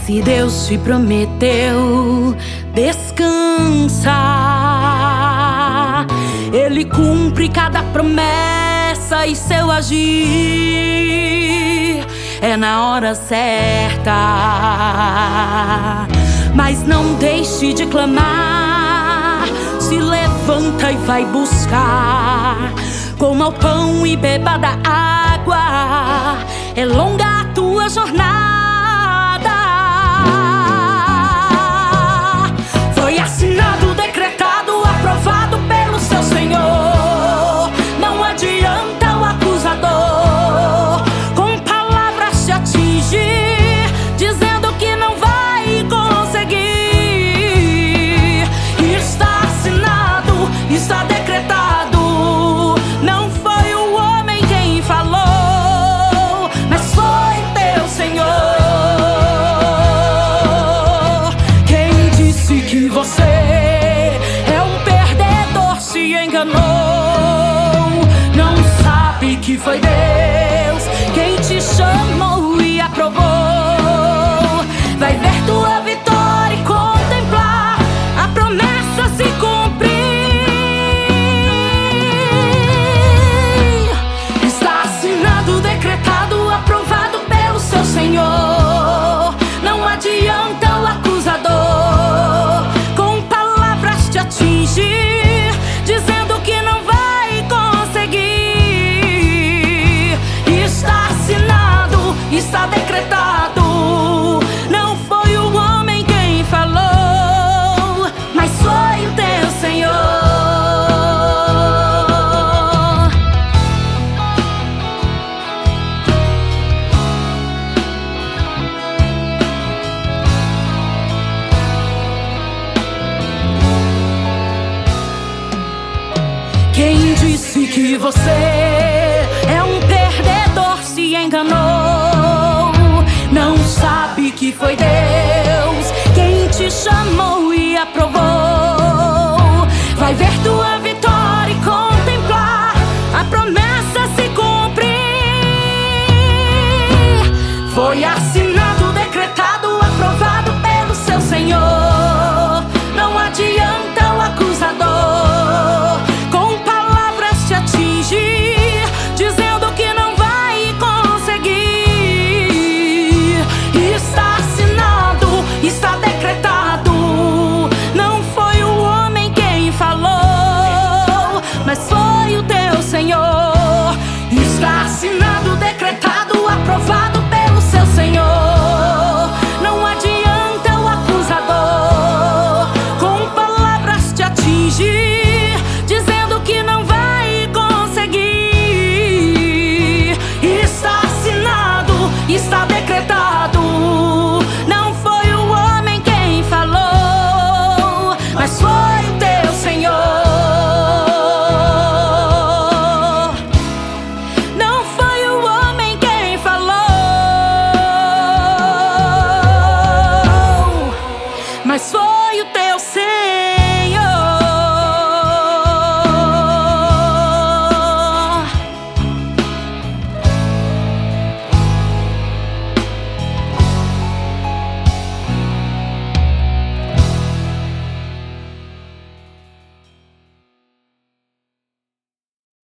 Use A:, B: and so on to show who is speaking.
A: Se Deus te prometeu, descansa. Ele cumpre cada promessa e seu agir é na hora certa. Mas não deixe de clamar, se levanta e vai buscar. Coma o pão e beba da água, é longa a tua jornada. Foi assinado, decretado, aprovado pelo seu Senhor. Não adianta o acusador com palavras te atingir, dizendo que não vai conseguir. Está assinado, está decretado. Não foi o homem quem falou, mas foi teu Senhor. Quem disse que você é um perdedor se enganou. Não sabe que foi Deus quem te chamou e aprovou. Vai ver tua vitória e contemplar a promessa se cumprir. Está assinado, decretado, aprovado pelo seu Senhor. Não adianta o acusador com palavras te atingir, dizendo que não vai conseguir. Está assinado, está decretado. Não foi o homem quem falou, mas foi o teu Senhor. Quem disse que você é um perdedor se enganou. Não sabe que foi Deus quem te chamou e aprovou. Vai ver tua vitória e contemplar a promessa se cumprir. Foi assinado, decretado, aprovado pelo seu Senhor. Não adianta o acusador com palavras te atingir, dizendo que não vai conseguir. Está assinado, está decretado. Não foi o homem quem falou, mas foi o teu Senhor. Está assinado, decretado, aprovado pelo seu Senhor. Não adianta o acusador com palavras te atingir, dizendo que não vai conseguir. Está assinado, está decretado.